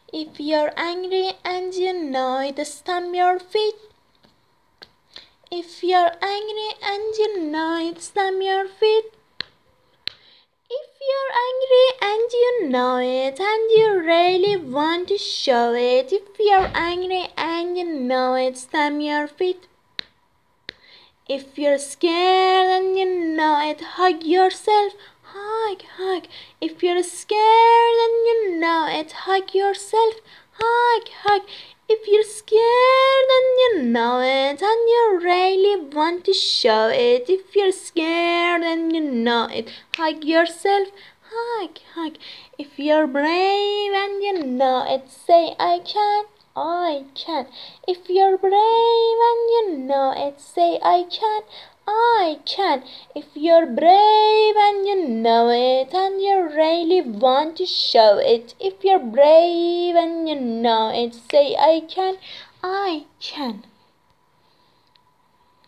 If you're angry and you know it, stamp your feet. If you're angry and you know it, stamp your feet. If you're angry and you know it and you really want to show it, if you're angry and you know it, stamp your feet. If you're scared and you know it, hug yourself. Hug, hug. If you're scared and you know it, hug yourself. Hug, hug. If you're scared and you know it and you really want to show it, if you're scared and you know it, hug yourself. Hug, hug. If you're brave and you know it, say I can. I can. If you're brave and you know it, say I can. I can. If you're brave and you know it and you really want to show it, if you're brave and you know it, say I can. I can.